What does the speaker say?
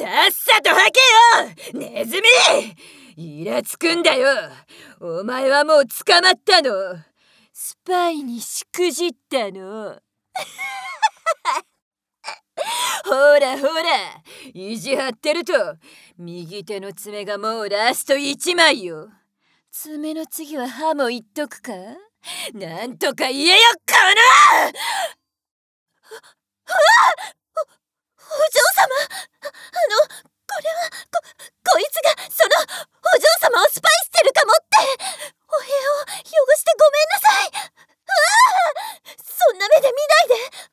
さっさと吐けよネズミ。イラつくんだよ。お前はもう捕まったの。スパイにしくじったの。ほらほら、意地張ってると右手の爪がもうラスト1枚よ。爪の次は歯も言っとくか。なんとか言えよこの。お嬢様、これはこいつがそのお嬢様をスパイしてるかもって。お部屋を汚してごめんなさい。そんな目で見ないで。